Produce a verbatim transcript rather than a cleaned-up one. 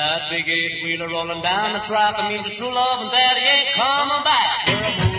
That big eight-wheeler rolling down the track, it means a true love and that he ain't coming back. We're a